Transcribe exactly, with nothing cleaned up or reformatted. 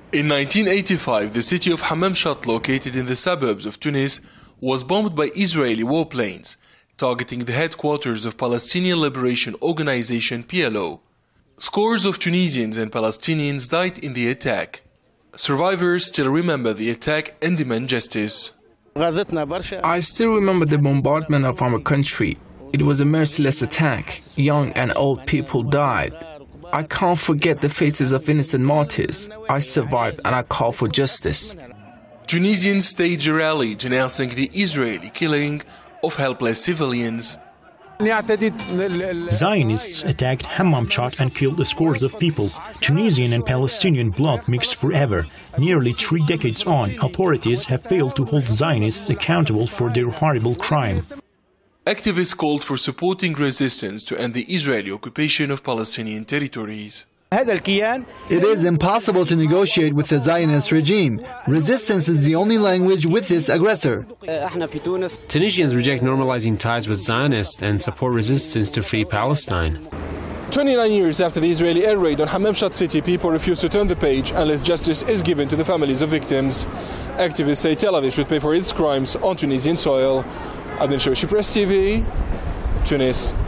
In nineteen eighty-five, the city of Hammamshat, located in the suburbs of Tunis, was bombed by Israeli warplanes, targeting the headquarters of Palestinian Liberation Organization P L O. Scores of Tunisians and Palestinians died in the attack. Survivors still remember the attack and demand justice. I still remember the bombardment of our country. It was a merciless attack. Young and old people died. I can't forget the faces of innocent martyrs. I survived and I call for justice. Tunisians staged a rally denouncing the Israeli killing of helpless civilians. Zionists attacked Hammamshat and killed scores of people. Tunisian and Palestinian blood mixed forever. Nearly three decades on, authorities have failed to hold Zionists accountable for their horrible crime. Activists called for supporting resistance to end the Israeli occupation of Palestinian territories. It is impossible to negotiate with the Zionist regime. Resistance is the only language with this aggressor. Tunisians reject normalizing ties with Zionists and support resistance to free Palestine. twenty-nine years after the Israeli air raid on Hammamshat city, people refuse to turn the page unless justice is given to the families of victims. Activists say Tel Aviv should pay for its crimes on Tunisian soil. Adnan Shawishi, Press T V, Tunis.